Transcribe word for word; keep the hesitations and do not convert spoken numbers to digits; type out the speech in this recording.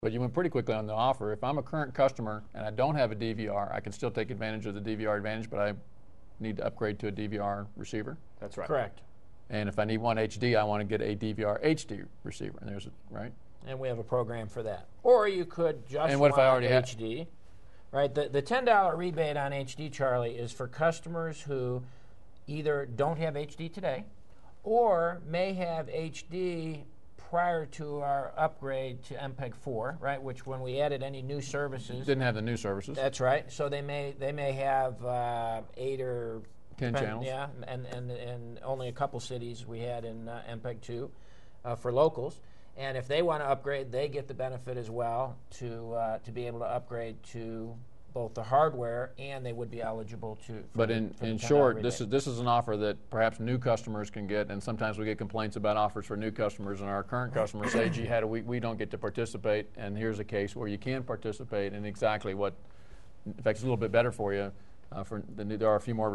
But you went pretty quickly on the offer. If I'm a current customer and I don't have a D V R, I can still take advantage of the D V R advantage, but I need to upgrade to a D V R receiver. That's right. Correct. And if I need one H D, I want to get a D V R H D receiver. And there's a, right? And we have a program for that. Or you could just And what if I want already have- H D. Right. The the ten dollar rebate on H D, Charlie, is for customers who either don't have H D today, or may have H D prior to our upgrade to M P E G four, right? Which, when we added any new services, Didn't have the new services. that's right. So they may they may have uh, eight or Ten depend- channels. Yeah, and and and only a couple cities we had in uh, M P E G two uh, for locals. And if they want to upgrade, they get the benefit as well to uh, to be able to upgrade to both the hardware, and they would be eligible to. For But the, in, for the in ten dollar short, this is rebate. this is an offer that perhaps new customers can get, and sometimes we get complaints about offers for new customers, and our current customers say, gee, how do we, we don't get to participate, and here's a case where you can participate in exactly what, in fact, it's a little bit better for you. Uh, for the, there are a few more